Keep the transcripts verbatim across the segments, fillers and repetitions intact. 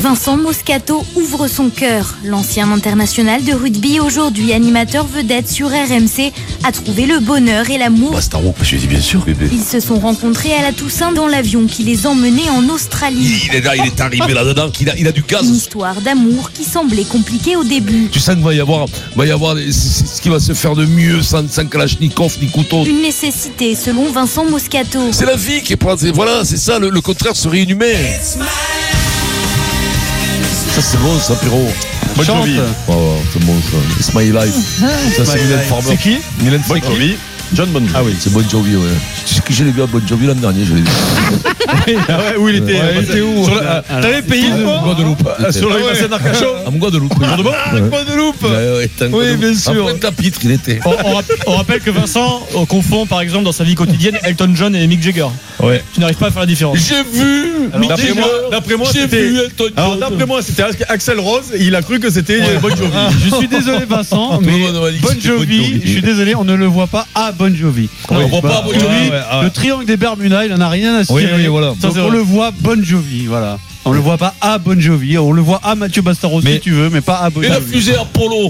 Vincent Moscato ouvre son cœur. L'ancien international de rugby, aujourd'hui animateur vedette sur R M C, a trouvé le bonheur et l'amour. Bastaro, je dis bien sûr, bébé. Ils se sont rencontrés à la Toussaint dans l'avion qui les emmenait en Australie. Il est là, il est arrivé là-dedans, il a, il a du gaz. Une histoire d'amour qui semblait compliquée au début. Tu sens qu'il va y avoir, va y avoir c'est, c'est ce qui va se faire de mieux sans, sans Kalachnikov ni couteau. Une nécessité selon Vincent Moscato. C'est la vie qui est pas, c'est, voilà, c'est ça, le, le contraire serait inhumain. Ça c'est bon, ça, Pierrot. Bonne Jovi. Oh, c'est bon ça. It's my life. Ça c'est Mylène Farmer. C'est qui Mylène Bon Jovi. John Bon Jovi. Ah oui, c'est Bon Jovi, ouais. Tu sais que je l'ai vu à Bon Jovi l'an dernier, je l'ai vu. Ah ouais, où il était ouais, il était où sur la, T'avais payé en Guadeloupe. sur le bassin d'Arcachon. En Guadeloupe. Ah, Guadeloupe. Ouais, ouais, oui, bien sûr. En Pointe-à-Pitre, il était. On, on, rappelle, on rappelle que Vincent on confond par exemple dans sa vie quotidienne Elton John et Mick Jagger. Ouais. Tu n'arrives pas à faire la différence. J'ai vu. Alors, d'après moi, d'après moi, j'ai c'était. Vu Elton John. Alors d'après moi, c'était Axel Rose. Et il a cru que c'était ouais. Bon Jovi. Je suis désolé Vincent, mais Bon Jovi, je suis désolé, on ne le voit pas à Bon Jovi. On ne voit pas à Bon Jovi. Ouais, ouais, ouais. Le triangle des Bermudas, il en a rien à cirer. Oui, oui, voilà. Donc, on le voit Bon Jovi, voilà. On le voit pas à Bon Jovi, on le voit à Mathieu Bastaro si tu veux, mais pas à Bon Jovi. Et la fusée Apollo.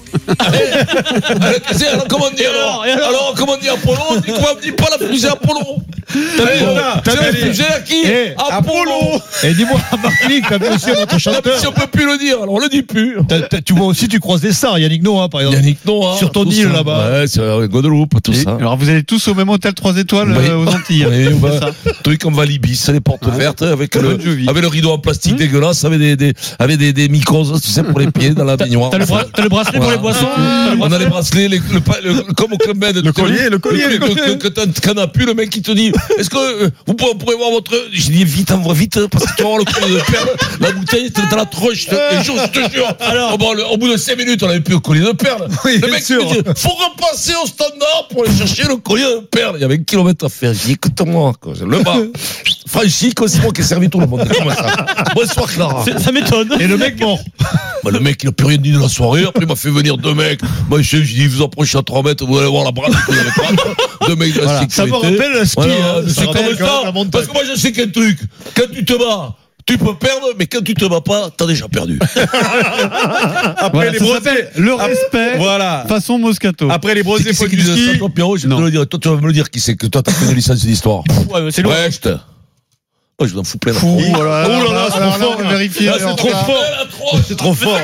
Allez, alors comment dire alors, alors, alors comment dire Apollo, on dit quoi, on dit pas la fusée Apollo. T'as t'as la fusée à qui hey, Apollo. Et dis-moi Martinique, t'as vu aussi notre chanteur. Si on peut plus le dire, alors on le dit plus. T'as, t'as, tu vois aussi, tu croises des stars, Yannick Noah par exemple. Yannick Noah sur ton île là-bas. Ouais, c'est Guadeloupe, tout et, ça. Alors vous allez tous au même hôtel trois étoiles oui. euh, aux Antilles. Oui, bah, truc comme Valibis, les portes ouais. vertes avec le, avec le rideau en plastique mmh. dégueulasse, avec des, des, avec des, des mycoses, tu sais, pour les pieds dans la baignoire. T'as, t'as, le, bra- t'as le bracelet voilà. pour les boissons. On a les bracelets, les, le, le, comme au Club Med. Le collier, le collier. Le, le, le, que t'en as plus, le mec qui te dit, est-ce que euh, vous pourrez, pourrez voir votre. J'ai dit, vite, envoie vite, parce que tu vas voir le collier de perles. La bouteille, t'es dans la tronche. Et je, je te jure. Alors, bon, le, au bout de cinq minutes, on avait plus le collier de perles. Oui, le mec sûr. me dit, faut repasser au standard pour aller chercher le collier de perles. Il y avait un kilomètre à faire. J'ai dit, écoute-moi, quoi. Le bas. Franchi, c'est moi qui ai servi tout le monde. Comment ça? Bonsoir, Clara. C'est, ça m'étonne. Et le mec mort. Bah, le mec, il n'a plus rien dit de la soirée. Après, il m'a fait venir deux mecs. Moi, je dis, vous approchez à trois mètres, vous allez voir la brasse. Deux mecs de la voilà. sécurité. Ça me rappelle le ski. Voilà, hein, c'est comme ça. Parce que moi, je sais qu'un truc, quand tu te bats, tu peux perdre, mais quand tu te bats pas, t'as déjà perdu. Après voilà, les brosés, le respect. Voilà. Façon Moscato. Après les brosés, faut du ski. Toi, Pierrot, je vais te le dire. Toi, tu vas me le dire qui c'est que toi, t'as fait une licence d'histoire. Ouais, c'est lourd. Ouais, je te. Oh, je vous en fous plein. Fou, oh là là, oh là là, c'est trop fort. Vérifier. C'est trop fort. C'est trop fort.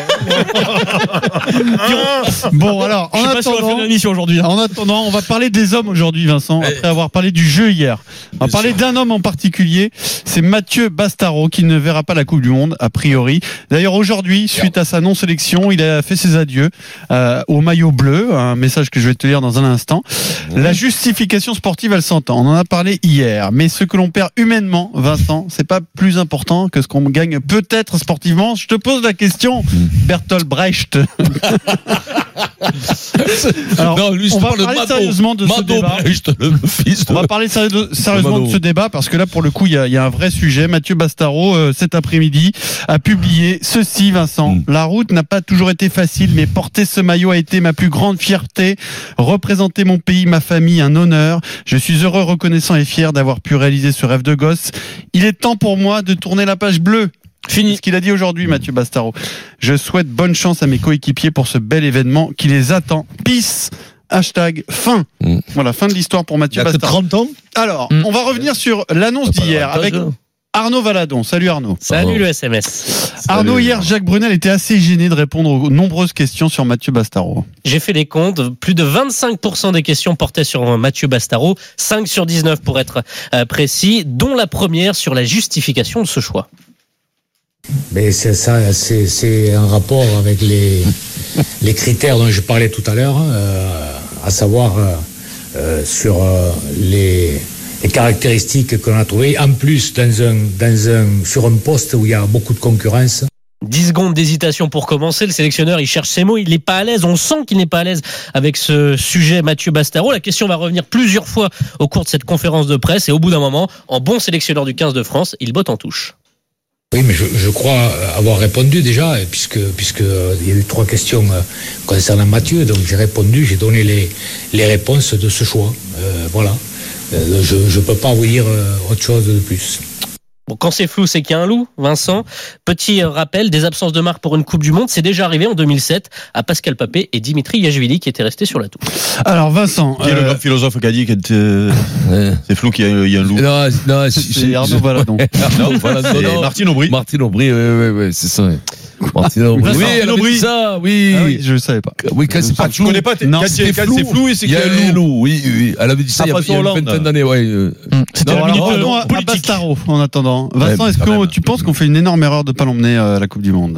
Bon, alors, en attendant, l'émission aujourd'hui. En attendant, on va parler des hommes aujourd'hui, Vincent, après avoir parlé du jeu hier. On va parler d'un homme en particulier. C'est Mathieu Bastaro qui ne verra pas la Coupe du Monde, a priori. D'ailleurs, aujourd'hui, suite à sa non-sélection, il a fait ses adieux euh, au maillot bleu. Un message que je vais te lire dans un instant. La justification sportive, elle s'entend. On en a parlé hier. Mais ce que l'on perd humainement, Vincent, c'est pas plus important que ce qu'on gagne peut-être sportivement. Je te pose la question, Bertolt Brecht. Alors, non, lui, on va parle parler de sérieusement de Mado ce débat. Brecht, le fils de... On va parler sérieux- sérieusement de ce débat parce que là, pour le coup, il y a, il y a un vrai sujet. Mathieu Bastaro, euh, cet après-midi, a publié ceci, Vincent. Mm. La route n'a pas toujours été facile, mais porter ce maillot a été ma plus grande fierté. Représenter mon pays, ma famille, un honneur. Je suis heureux, reconnaissant et fier d'avoir pu réaliser ce rêve de gosse. Il est temps pour moi de tourner la page bleue. Fini. Ce qu'il a dit aujourd'hui, Mathieu Bastaro. Je souhaite bonne chance à mes coéquipiers pour ce bel événement qui les attend. Peace. Hashtag fin. Mm. Voilà, fin de l'histoire pour Mathieu Bastaro. trente ans. Alors, mm. on va revenir sur l'annonce d'hier avec Arnaud Valadon. Salut Arnaud. Salut le S M S. Arnaud, Salut. hier, Jacques Brunel était assez gêné de répondre aux nombreuses questions sur Mathieu Bastaro. J'ai fait les comptes. Plus de vingt-cinq pour cent des questions portaient sur Mathieu Bastaro. cinq sur dix-neuf pour être précis, dont la première sur la justification de ce choix. Mais c'est ça, c'est, c'est un rapport avec les, les critères dont je parlais tout à l'heure, euh, à savoir euh, euh, sur euh, les, les caractéristiques que l'on a trouvées, en plus dans un, dans un, sur un poste où il y a beaucoup de concurrence. dix secondes d'hésitation pour commencer. Le sélectionneur, il cherche ses mots. Il n'est pas à l'aise. On sent qu'il n'est pas à l'aise avec ce sujet Mathieu Bastaro. La question va revenir plusieurs fois au cours de cette conférence de presse. Et au bout d'un moment, en bon sélectionneur du quinze de France, il botte en touche. Oui, mais je, je crois avoir répondu déjà, puisque, puisque euh, il y a eu trois questions euh, concernant Mathieu. Donc j'ai répondu, j'ai donné les, les réponses de ce choix. Euh, voilà. Euh, je ne peux pas vous dire euh, autre chose de plus. Bon, quand c'est flou, c'est qu'il y a un loup, Vincent. Petit rappel, des absences de marque pour une Coupe du Monde, c'est déjà arrivé en deux mille sept à Pascal Papé et Dimitri Yachvili qui étaient restés sur la touche. Alors Vincent, Qui est le euh, grand philosophe qui a dit que euh, Ouais. c'est flou qu'il y a, il y a un loup. Non, non, c'est, c'est Arnaud Valadon. non, voilà, non, C'est non. Martine Aubry. Martine Aubry, oui, oui, oui, c'est ça. Oui. Martine Aubry. Vincent Oui, elle avait Aubry. dit ça, oui. Ah oui, je ne savais pas. Oui, quand c'est pas Tu flou. connais pas, t'es- Non, quand c'était c'est quand flou. c'est flou et c'est Il y qu'il y a a un un loup. loup, oui, oui. Elle avait dit ça Ah, il y a, François il y a une Hollande. vingtaine d'années, ouais. euh. C'était Non, la alors, minute revenons à- euh, à politique. Bastaro en attendant. Vincent, Ouais, est-ce quand que même. tu penses qu'on fait une énorme erreur de ne pas l'emmener à la Coupe du Monde?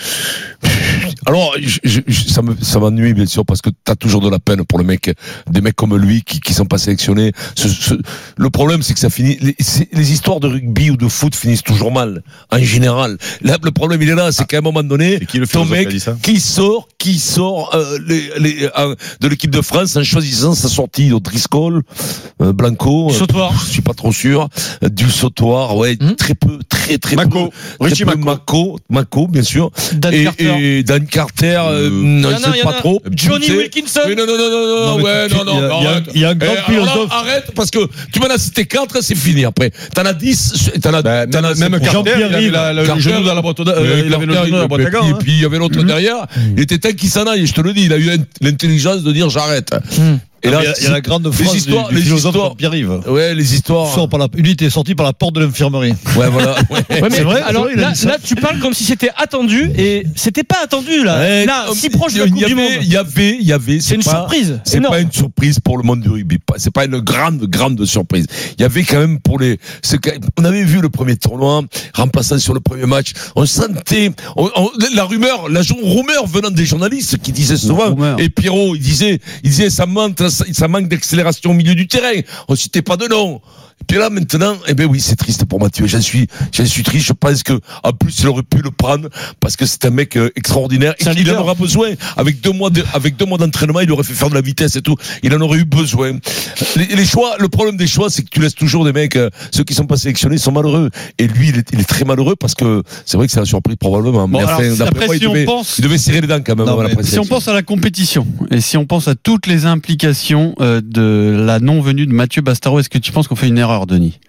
Alors, je, je, je- ça me, ça m'ennuie, bien sûr, parce que t'as toujours de la peine pour le mec, des mecs comme lui qui, qui sont pas sélectionnés. Ce, ce, le problème, c'est que ça finit, les, c'est- les histoires de rugby ou de foot finissent toujours mal, en général. Là, le problème, il est là, c'est qu'à un moment donné, C'est qui le ton philosophe mec, qui a dit ça qui sort, qui sort, euh, les, les, euh, de l'équipe de France en choisissant sa sortie, donc Driscoll, euh, Blanco. Du sautoir. euh, je suis pas trop sûr. Euh, du sautoir, ouais, Hmm. très peu, très, très Mako. peu. Richie Très peu Mako. Mako, Mako, bien sûr. Dan et, Carter. et Dan Carter, euh, Euh, non, Il y en a, je sais il y en pas a. trop. Johnny Tu sais. Wilkinson. Mais non, non, non, non, non, Non, mais ouais, tu- non, non, il y a- il y a- arrête. il y a un grand Eh, alors là, philosophe. arrête, parce que tu m'en as cité quatre, c'est fini après. T'en as dix, t'en as, Ben, t'en as même c'est- Carter, il avait la- le Carter, genou dans la boîte, euh, mais il avait le Carter, genou dans la boîte à et gants. puis- hein. Et puis il y avait l'autre derrière. Il était temps qu'il s'en aille, je te le dis. Il a eu l'intelligence de dire j'arrête. Et Il y là, a- il y a la grande les phrase histoires, du, du les philosophe histoires, Pierre-Yves. ouais, les histoires. Sort par la, lui était sorti par la porte de l'infirmerie. Ouais, voilà. Ouais. Ouais, mais C'est vrai, alors c'est vrai, il a là, dit ça. là, tu parles comme si c'était attendu et c'était pas attendu là. Ouais, là, non, si proche de la il Coupe y du avait- Monde. Il y avait, il y avait. C'est une pas- surprise. C'est énorme. pas une surprise pour le monde du rugby. Pas- C'est pas une grande, grande surprise. Il y avait quand même pour les. ce que- On avait vu le premier tournoi, remplaçant sur le premier match. On sentait on- on- la rumeur, la jo- rumeur venant des journalistes qui disaient souvent. rumeur. Et Pierrot, il disait, il disait, ça manque, ça manque d'accélération au milieu du terrain. On citait pas de nom. Et puis là, maintenant, eh ben oui, c'est triste pour Mathieu. J'en suis, j'en suis triste. Je pense que, en plus, il aurait pu le prendre parce que c'est un mec euh, extraordinaire et C'est un qu'il en leader. aura besoin. Avec deux mois de, avec deux mois d'entraînement, il aurait fait faire de la vitesse et tout. Il en aurait eu besoin. Les, les choix, le problème des choix, c'est que tu laisses toujours des mecs, euh, ceux qui sont pas sélectionnés sont malheureux. Et lui, il est, il est très malheureux parce que c'est vrai que c'est la surprise probablement. Bon, Mais alors, enfin, d'après après, moi, il si on devait, pense- il devait serrer les dents quand même Non, avant la mais présélection. Si on pense à la compétition et si on pense à toutes les implications euh, de la non-venue de Mathieu Bastaro, est-ce que tu penses qu'on fait une erreur, Denis?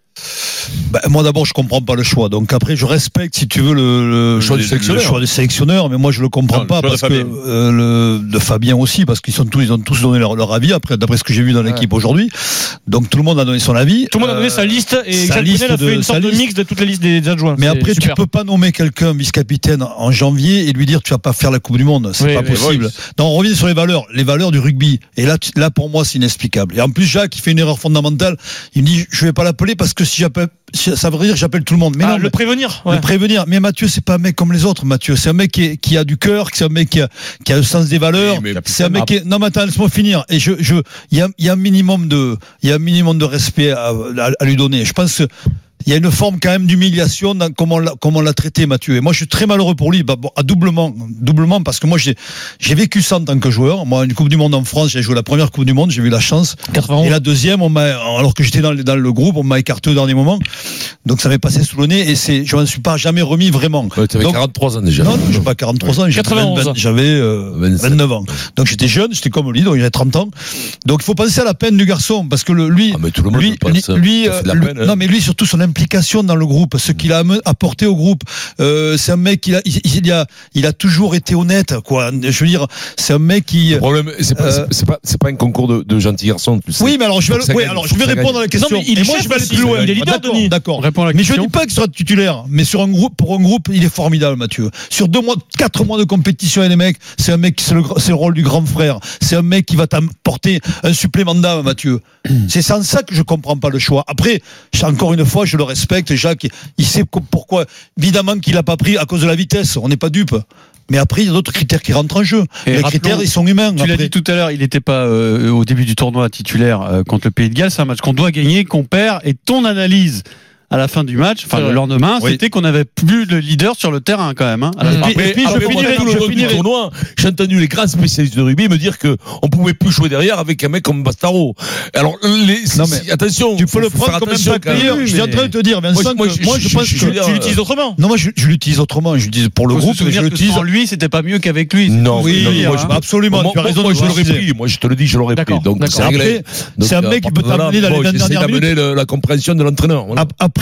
Bah, moi d'abord je comprends pas le choix, donc après je respecte si tu veux le, le, Le choix du le- sélectionneur. le choix du sélectionneur, mais moi je le comprends Non, le pas choix de parce que Fabien. euh, le de Fabien aussi, parce qu'ils sont tous ils ont tous donné leur, leur avis après d'après ce que j'ai vu dans l'équipe aujourd'hui, donc tout le monde a donné son avis. Tout le monde a donné Euh, sa liste et sa Jacques liste Brunel a fait de- une sorte sa de liste. mix de toutes les listes des adjoints. Mais C'est après, super. tu peux pas nommer quelqu'un vice-capitaine en janvier et lui dire tu vas pas faire la Coupe du Monde. C'est Oui, pas oui, possible. oui. Non, on revient sur les valeurs, les valeurs du rugby. Et là, tu- là pour moi, c'est inexplicable. Et en plus, Jacques, il fait une erreur fondamentale. Il me dit je vais pas l'appeler parce que si j'appelle, si- ça veut dire que j'appelle tout le monde. Mais Ah, non, le mais- prévenir. le Ouais. prévenir. Mais Mathieu, c'est pas un mec comme les autres. Mathieu, c'est un mec qui, est- qui a du cœur, c'est un mec qui a, qui a le sens des valeurs. Oui, mais c'est un mec qui est... Non, mais attends, laisse-moi finir. Et je, je, il y a, il y a un minimum de, il y a un minimum de respect à, à, à lui donner. Je pense que il y a une forme quand même d'humiliation dans comment on l'a, comment on l'a traité, Mathieu. Et moi, je suis très malheureux pour lui. Bah, bon, à doublement, doublement, parce que moi, j'ai, j'ai vécu ça en tant que joueur. Moi, une Coupe du Monde en France, j'ai joué la première Coupe du Monde, j'ai eu la chance. quatre-vingt-onze. Et la deuxième, on m'a, alors que j'étais dans, le- dans le groupe, on m'a écarté au dernier moment. Donc, ça m'est passé sous le nez et c'est, je m'en suis pas jamais remis vraiment. Ouais, t'avais Donc- quarante-trois ans déjà. Non, non, j'ai pas quarante-trois ans, j'avais quatre-vingt-onze. vingt, j'avais euh, vingt-sept. vingt-neuf ans. Donc j'étais jeune, j'étais comme lui, donc il avait trente ans. Donc il faut penser à la peine du garçon, parce que le, lui, Ah, mais tout le monde lui, le pense, lui, ça. lui, Ça fait de la euh, peine, lui- hein. non mais lui surtout son implication dans le groupe, ce qu'il a ame- apporté au groupe. Euh, c'est un mec qui a, il, il a, il a toujours été honnête, quoi. Je veux dire, c'est un mec qui. Le problème, c'est pas, Euh, c'est pas, c'est pas un concours de, de gentils garçons, tu sais. Oui, mais alors je vais, Faut que ça oui, gagne, alors faut je vais que ça répondre à la question. Non, mais il est Et moi chef je vais aller aussi, plus loin. il est leader, D'accord, Denis. d'accord. Réponds à la Mais je question. dis pas qu'il sera titulaire, mais sur un groupe, pour un groupe, il est formidable, Mathieu. Sur deux mois, quatre mois de compétition avec les mecs, c'est un mec, c'est le, c'est le rôle du grand frère. C'est un mec qui va t'apporter un supplément d'âme, Mathieu. C'est sans ça que je comprends pas le choix. Après, encore une fois, je le respecte. Jacques, il sait pourquoi. Évidemment qu'il a pas pris à cause de la vitesse. On n'est pas dupe. Mais après, il y a d'autres critères qui rentrent en jeu. Et les rappelons- critères, ils sont humains. Tu l'as après. dit tout à l'heure, il n'était pas euh, au début du tournoi titulaire euh, contre le Pays de Galles. C'est un match qu'on doit gagner, qu'on perd. Et ton analyse à la fin du match, enfin C'est le vrai. lendemain, Oui. c'était qu'on avait plus le leader sur le terrain quand même. Hein, à la Mmh. fin. Et puis- et puis je après, moi, finirai- tout le je long du finirai. tournoi, j'ai entendu les grands spécialistes de rugby me dire que on pouvait plus jouer derrière avec un mec comme Bastaro. Alors, les, Non, si- mais attention. Tu peux faut- le faut prendre faire comme attention impact quand même. player. Oui, Je suis en mais- train de te dire, Vincent, Moi, je- moi, que je- moi, je je- pense je- que je veux dire, Tu l'utilises autrement. non, moi, je, je l'utilise autrement. Je dis pour le Faut se groupe, mais je souvenir que l'utilise. sans lui, c'était pas mieux qu'avec lui. Non, Oui, non, oui, moi, hein. je- absolument. Moi, tu as moi, raison moi, de je l'aurais préciser. pris. Moi, je te le dis, je l'aurais pris. D'accord, Donc, d'accord. c'est réglé. Après, Donc, c'est un euh, mec qui à peut partir de là, t'amener dans les bon, vingt j'essaie dernières d'amener le- la compréhension de l'entraîneur. Voilà. Ap- Après,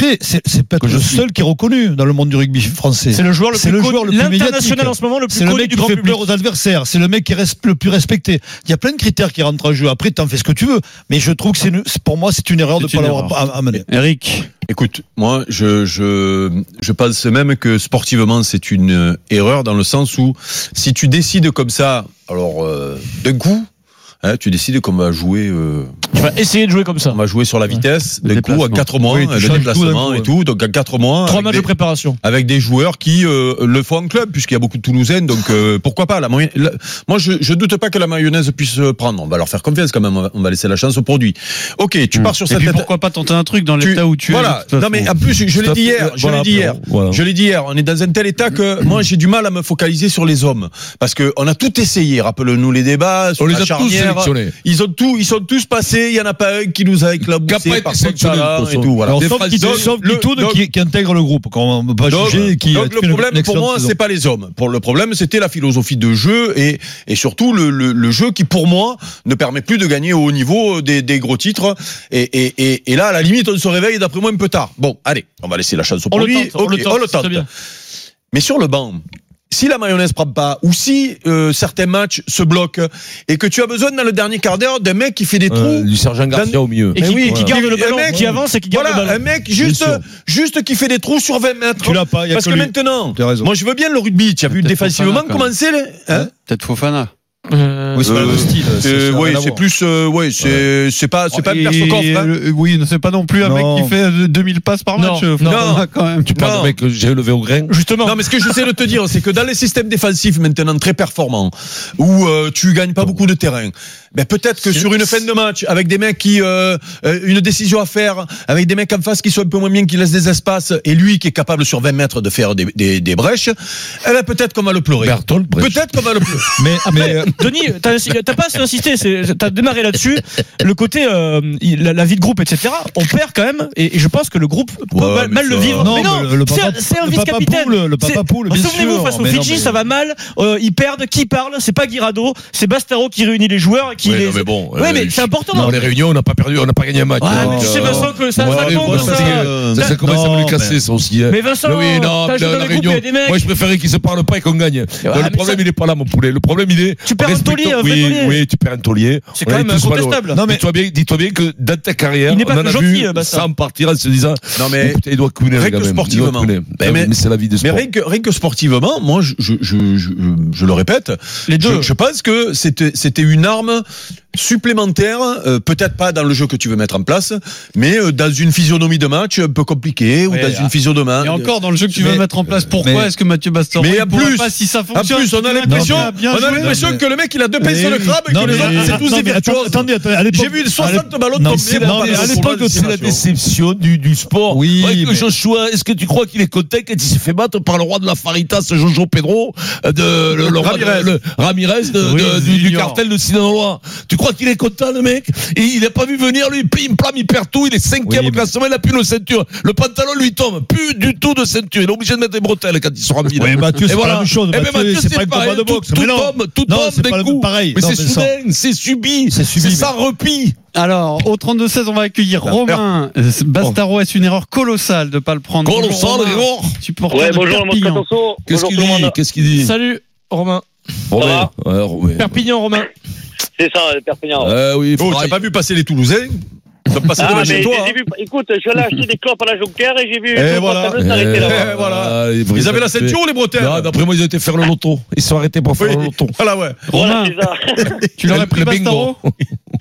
après, c'est, c'est peut-être le seul qui est reconnu dans le monde du rugby français. C'est le joueur le c'est plus le connu, joueur le plus l'international médiatique. en ce moment le plus C'est le connu mec du qui grand fait public. peur aux adversaires. C'est le mec qui reste le plus respecté. Il y a plein de critères qui rentrent en jeu. Après, t'en fais ce que tu veux. Mais je trouve que c'est une, c'est- pour moi, c'est une erreur de ne C'est pas une l'avoir erreur. a- amené. Eric. Écoute, moi, je, je, je pense même que sportivement, c'est une euh, erreur dans le sens où si tu décides comme ça, alors euh, d'un coup, hein, tu décides qu'on va jouer, euh, Tu vas essayer de jouer comme ça. on va jouer sur la vitesse, Le d'un coup, en déplacement. quatre mois, Oui, tu le changes tout d'un déplacement coup, et ouais. tout, donc en quatre mois, Trois avec matchs des, de préparation. avec des joueurs qui euh, le font en club, puisqu'il y a beaucoup de Toulousains, donc euh, pourquoi pas la, moyen- la- Moi, je, je doute pas que la mayonnaise puisse euh, prendre. On va leur faire confiance quand même. On va, on va laisser la chance au produit. Ok, tu pars sur Et cette puis tête- pourquoi pas tenter un truc dans tu- l'état où tu es. voilà. de toute façon. Non mais en plus, je, je l'ai dit hier. Je Voilà, l'ai dit hier. voilà. Je l'ai dit hier. On est dans un tel état que moi, j'ai du mal à me focaliser sur les hommes parce que on a tout essayé. Rappelez-nous les débats sur On les la a tous charnière. sélectionnés. Ils ont tout, ils sont tous passés. Il y en a pas un qui nous a éclaboussé Qui a pas été par son sélectionné, talent de toute et façon. tout. Voilà. Alors, Des sauf Français. Kitoun, sauf Le- Kitoun donc- qui, qui intègre le groupe, qu'on ne peut pas Donc, juger. Qui donc a le fait une problème pour excellente moi, saison. c'est pas les hommes. Pour le problème, c'était la philosophie de jeu et, et surtout le, le, le jeu qui, pour moi, ne permet plus de gagner au haut niveau des, des gros titres. Et, et, et, et là, à la limite, on se réveille d'après moi un peu tard. Bon, allez, on va laisser la chance au On le produit. tente, on le Ok, tente, on le c'est tente. bien. Mais sur le banc, si la mayonnaise prend pas, ou si euh, certains matchs se bloquent, et que tu as besoin dans le dernier quart d'heure d'un mec qui fait des trous, Euh, du sergent Garcia au milieu. Et Mais qui, oui, et qui voilà. garde le Un ballon, mec- qui avance et qui garde voilà, le un ballon. mec juste, sûr. juste qui fait des trous sur vingt mètres. Tu l'as pas, il y a Parce que que lui. maintenant, Tu as raison. moi je veux bien le rugby. Tu as vu Peut-être défensivement Fofana, quand comment c'est, les- hein Peut-être Fofana. Euh, Oui, c'est pas le même style. Euh, ça n'a oui, rien à c'est voir. plus, euh, ouais, c'est, c'est pas, c'est pas Et- Perso Coffre, hein. le- Oui, c'est pas non plus un Non. mec qui fait euh, deux mille passes par Non, match. euh, non. Fofana, quand même. Tu parles Non. de mec que j'ai levé au grain. Justement. Non, mais ce que j'essaie de te dire, c'est que dans les systèmes défensifs maintenant très performants, où euh, tu gagnes pas beaucoup de terrain, ben peut-être que sur une fin de match, avec des mecs qui euh, euh, une décision à faire, avec des mecs en face qui sont un peu moins bien, qui laissent des espaces, et lui qui est capable sur vingt mètres de faire des, des, des brèches, eh ben peut-être qu'on va le pleurer. Berthold, bref. Peut-être qu'on va le pleurer. Mais, mais, euh, Denis, t'as, t'as pas assez insisté, c'est, t'as démarré là-dessus. Le côté, euh, il- la, la vie de groupe, et cetera. On perd quand même, et, et je pense que le groupe peut Ouais, mal, mais mal ça- le vivre. non, mais non, mais le, le c'est, papa, un- c'est un le papa vice-capitaine. poule, le papa C'est- poule, bien Souvenez-vous, sûr. face aux Mais non, Fidji, mais- ça va mal. Euh, ils perdent. Qui parle? C'est pas Guirado, c'est Bastaro qui réunit les joueurs et qui Ouais, les. non, mais bon, ouais, euh, mais je- c'est important. Dans les réunions, on n'a pas perdu, on n'a pas gagné un match. Ouais, Donc, mais tu sais, euh, Vincent, que ça, ouais, ça allez, compte, moi, ça. ça, euh, ça, ça commence à non, me casser, mais- ça aussi. hein. Mais Vincent, Mais oui, non, t'as mais joué la dans les groupes, réunion. il y a des mecs. Moi, je préférais qu'ils se parlent pas et qu'on gagne. Donc, mais le problème, ça- il est pas là, mon poulet. Le problème, il est. Tu perds un respectons- taulier, un vrai oui, taulier. oui, tu perds un taulier. C'est On quand est même tous malheureux. incontestable. Non, mais dis-toi bien, dis-toi bien que dans ta carrière, Il n'est pas on en a gentil, vu Bastard. sans partir en se disant, Non, mais- oh, putain, il doit couler, Rien le que gars, même. Il doit sportivement. couler. Ben, Mais- mais c'est la vie de Mais sport. rien que, rien que sportivement, moi, je, je, je, je, je le répète, Les deux. Je, je pense que c'était, c'était une arme supplémentaire, euh, peut-être pas dans le jeu que tu veux mettre en place, mais euh, dans une physionomie de match un peu compliquée ou Ouais, dans ah. une physionomie. Et encore dans le jeu que tu Mais- veux mettre en place, pourquoi mais- est-ce que Mathieu Bastaro Mais il en pourrait plus- pas si ça En fonctionne plus, on a tu vois, l'impression, qu'il a bien on a joué. l'impression Non, mais- que le mec il a deux pinces mais sur le oui. crabe et Non, que les mais- autres c'est tous non, des mais attends- virtuoses. attendez, attendez, à l'époque- J'ai vu à soixante l'époque- ballons non, tomber c'est- dans non, le mais à ballon. l'époque, Pour C'est la déception du, du sport. Oui, Ouais, que mais- Joshua, est-ce que tu crois qu'il est content quand il s'est fait battre par le roi de la Faritas, Jojo Pedro, euh, de, le, le roi de- Ramirez. le- Ramirez de, Oui, de- du, du junior. cartel de Sinaloa? Tu crois qu'il est content, le mec? Et il n'a pas vu venir, lui, pim, plam, il perd tout, il est cinquième Oui, au classement, il a plus de ceinture. Le pantalon lui tombe, plus du tout de ceinture. Il est obligé de mettre des bretelles quand il sera en ville. Oui, Mathieu, Et c'est voilà. pas la même chose. Eh ben, Mathieu, Mathieu, c'est pas un combat pareil, de boxe. Tout, Mais tout non. tombe, tout Non, tombe c'est d'un pas le- coup. pareil. Mais Non, c'est mais ça- soudain, c'est subi. C'est subi, C'est mais- ça replie. Alors, au trente-deux seize, on va accueillir Romain. Bastaro, est-ce une erreur colossale de ne pas le prendre? Colossal, Bonjour, Romain. erreur. Supporter Ouais, de bonjour, mon Perpignan. Catasso. Qu'est-ce Bonjour qu'il tout le dit? monde. Qu'est-ce qu'il dit? Salut, Romain. Romain. Ouais, Romain. Perpignan, Romain. C'est ça, le Perpignan. Euh, oui, Oh, faudra- t'as pas vu passer les Toulousains? T'as passé Ah, devant mais chez j'ai toi. j'ai vu, écoute, je vais acheter des clopes à la Jonquière et j'ai vu Et le voilà. portable s'arrêter Eh, là-bas. voilà. Ah, Ils avaient la ceinture ou les bretelles? Non, d'après moi, ils ont été faire le loto. Ils sont arrêtés pour faire Oui. le loto. Voilà, ouais. Voilà, Romain, c'est ça. tu l'aurais Le- pris le Bastaro? bingo.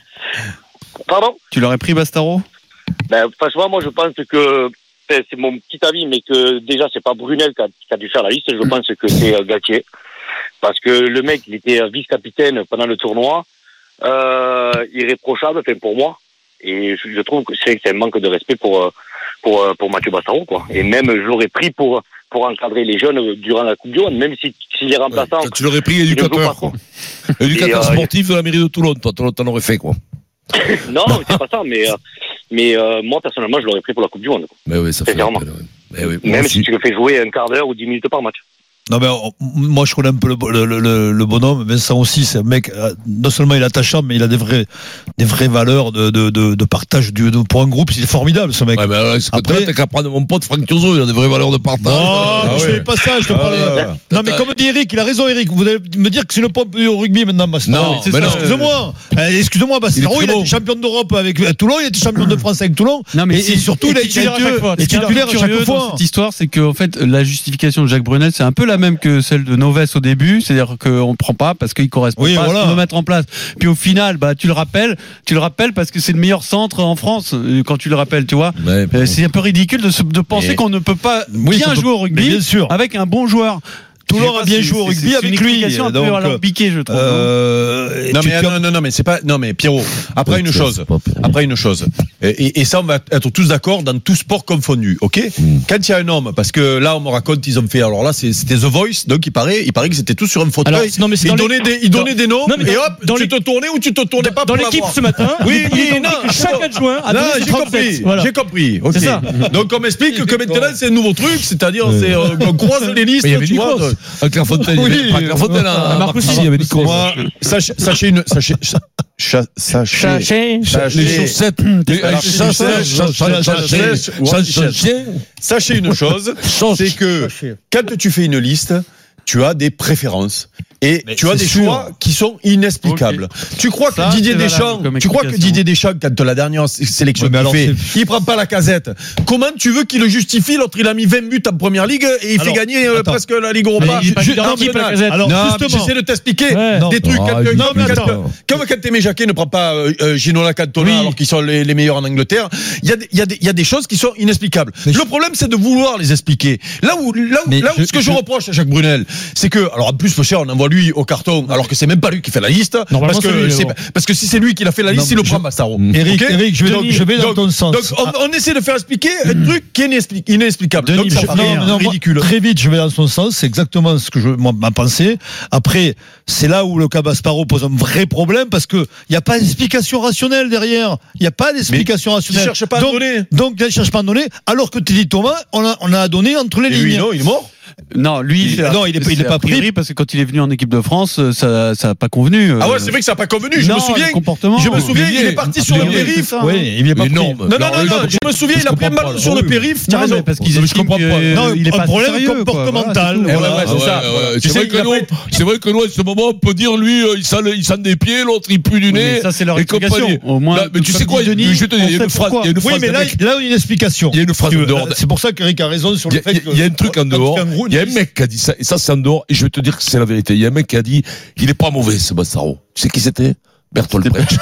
Pardon? Tu l'aurais pris Bastaro? Ben, franchement, moi, je pense que, c'est c'est mon petit avis, mais que déjà, c'est pas Brunel qui a, qui a dû faire la liste. Je pense que c'est euh, Galtier. Parce que le mec, il était vice-capitaine pendant le tournoi, euh, irréprochable, enfin, pour moi. Et je, je trouve que c'est c'est un manque de respect pour, euh, pour, euh, pour Mathieu Bastaro, quoi. Et même, je l'aurais pris pour, pour encadrer les jeunes durant la Coupe du Monde, même si, s'il est remplaçant. Tu l'aurais pris il ne joue éducateur, pas quoi. trop. Éducateur Et, euh, sportif de la mairie de Toulon, toi, t'en t'en aurais fait, quoi. Non, mais c'est pas ça, mais, euh, mais euh, moi, personnellement, je l'aurais pris pour la Coupe du Monde, quoi. Mais oui, ça fait. Sincèrement. la peine, ouais. Mais oui, moi Même aussi. si tu le fais jouer un quart d'heure ou dix minutes par match. Non, mais on- moi, je connais un peu le, le, le, le bonhomme. Vincent aussi, c'est un mec, euh, non seulement il est attachant, mais il a des vrais, des vraies valeurs de, de, de, de partage du, de, pour un groupe. C'est formidable, ce mec. Ouais, mais alors, est-ce que Après- toi, t'as qu'à prendre mon pote Franck Tiozo, il a des vraies valeurs de partage. Non, Ah je ouais. fais pas ça, je te parle. ouais. Non, mais comme dit Eric, il a raison, Eric. Vous allez me dire que c'est le pop au rugby maintenant, Bastaro. Non, mais non. Excusez-moi. Euh, Excusez-moi, Bastaro, Il est il, très a bon. été champion d'Europe avec euh, Toulon, il a été champion de France avec Toulon. Non, mais et, si- et surtout, et il a qui- été titulaire à chaque fois. et titulaire à chaque Curieux dans fois. cette histoire, c'est que en fait la justification de Jacques Brunel, c'est un peu la même que celle de Noves au début, c'est-à-dire qu'on ne prend pas parce qu'il correspond Oui, pas voilà. à ce qu'on veut mettre en place. Puis au final, bah tu le rappelles, tu le rappelles parce que c'est le meilleur centre en France euh, quand tu le rappelles, tu vois. Ouais, Euh, c'est un peu ridicule de, se- de penser Mais- qu'on ne peut pas Oui, bien ça peut- jouer au mais rugby bien sûr. avec un bon joueur. Toulon Je sais a pas bien si- joué au c'est- rugby c'est avec une lui. explication un peu donc, alambiquée, je trouve. non euh, et Non tu- mais, tu as- non, non, non, mais c'est pas, non, mais Pierrot, après Ouais, une tu chose, vois, c'est pas- après une chose, et, et ça, on va être tous d'accord dans tout sport confondu, ok? Quand il y a un homme, parce que là, on me raconte, ils ont fait, alors là, c'est- c'était The Voice, donc il paraît, il paraît que c'était tous sur un fauteuil. Alors, non, mais c'est ils dans donnaient les- des, ils donnaient des noms, Non, mais et dans- hop, dans tu les- te tournais ou tu te tournais pas Dans pour l'équipe l'avoir. ce matin, Oui, il est oui, donc- non, chaque adjoint a Là, donné ses j'ai trente-sept. compris, Voilà. j'ai compris. ok. C'est ça. Donc on m'explique que maintenant c'est un nouveau truc, c'est-à-dire c'est euh, qu'on croise les listes, Mais il y avait tu vois. Nikos. À Clairefontaine, il y Oui. avait- pas Clairefontaine, à Marcoussis, il y avait Nikos. Moi, sachez, sachez une, sachez, cha- sachez, Sachez. sachez, Les chaussettes, les Alors, chaussettes, sachez, chaussettes, sachez, chaussettes, sachez, chaussettes, sachez une chose, c'est que quand tu fais une liste, tu as des préférences. Et Mais tu as c'est des sûr. choix qui sont inexplicables. Tu crois que Ça, Didier c'est valable Deschamps, comme tu crois que explication. Didier Deschamps, quand la dernière sé- sélection Ouais, mais qu'il alors, fait, il prend pas la casette. Comment tu veux qu'il le justifie? L'autre, il a mis vingt buts en première ligue et il Alors, fait gagner euh, attends. presque la Ligue Europa. il est pas Je- leader non, d'équipe, mais- la Casette. Alors, non, mais justement. j'essaie de t'expliquer Ouais. des trucs. Ah, quand, il- comme, non, mais quand- attends. comme quand Aimé Jacquet ne prend pas euh, euh, Ginola Cantona Oui. alors qu'ils sont les, les meilleurs en Angleterre, il y, a des- il y, a des- il y a des choses qui sont inexplicables. Mais le je- problème, c'est de vouloir les expliquer. Là où, là où, Mais là où je- ce que je, je- reproche à Jacques Brunel, c'est que, alors en plus, le cher, on envoie lui au carton, alors que c'est même pas lui qui fait la liste. Normalement, Parce c'est lui, que, mais c'est- bon. parce que si c'est lui qui l'a fait la liste, Non, il le je- prend, Bassaro. Eric, Ok Eric, je vais, dans, Denis, je vais dans donc- ton sens. Donc, on, on essaie de faire expliquer un truc qui est inexpli- inexplicable. Denis, donc, ça je- paraît Non, mais non, moi, ridicule. très vite, je vais dans son sens. C'est exactement ce que je, moi, ma pensée. Après, c'est là où le cas Basparo pose un vrai problème parce que il n'y a pas d'explication rationnelle derrière. Il n'y a pas d'explication Il rationnelle. cherche pas à donc, donner. Donc, il ne cherche pas à donner. Alors que Teddy Thomas, on a, on a donné entre les Et lui, lignes. non, il est mort. Non, lui, Il- c'est- non, il est pas- il est c'est pas a priori pris. parce que quand il est venu en équipe de France, euh, ça, ça a pas convenu. Ah euh, ouais, c'est vrai que ça n'a pas convenu. Je non, me souviens. le comportement. Je me souviens, il est Appelez- parti sur le appelez- périph'. ça, hein. Oui, il est pas pris. Énorme. Non, non, non, non, je me souviens, il a pris un ballon sur le périph'. T'as Non, raison. mais parce qu'ils Je estiment comprends pas. que, Non, euh, il est un pas problème sérieux, quoi. comportemental. Voilà, c'est tout. Eh ouais, ouais, c'est ça. Ouais, ouais, Tu C'est sais, vrai il que a nous, pas- c'est vrai que nous, à ce moment, on peut dire, lui, euh, il sent, le- il sent des pieds, l'autre, il pue du Oui, nez. mais ça, c'est leur et explication. compagnie. Au moins, Là, mais tu comme sais quoi, dit Denis, je te dis, il y a on une sait phrase, pourquoi. il y a une Oui, phrase mais d'un là, mec. là, il y a une explication. Il y a une phrase Tu veux, en dehors. C'est pour ça qu'Eric a raison sur Il y le a- fait que. il y a un truc en quand tu dehors. fais un gros- Il y a un mec qui a dit ça, et ça c'est en dehors, et je vais te dire que c'est la vérité. Il y a un mec qui a dit, il est pas mauvais, ce Bassaro. Tu sais qui c'était? Bertolt Brecht.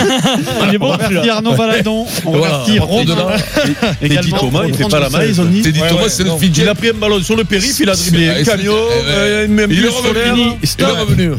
Il est bon, On remercie celui-là. Arnaud Valadon. On Voilà. remercie Après, de Romain. là, Également, Teddy Thomas, il au fait pas la main, trente-deux ils ont dit. Teddy Ouais, Thomas, ouais, c'est le non. Fidji. Il a pris un ballon sur le périph', il a dribblé Ouais, un c'est- cagnon, ouais, ouais. euh, une Il est buse revenu. solaire. Il est revenu.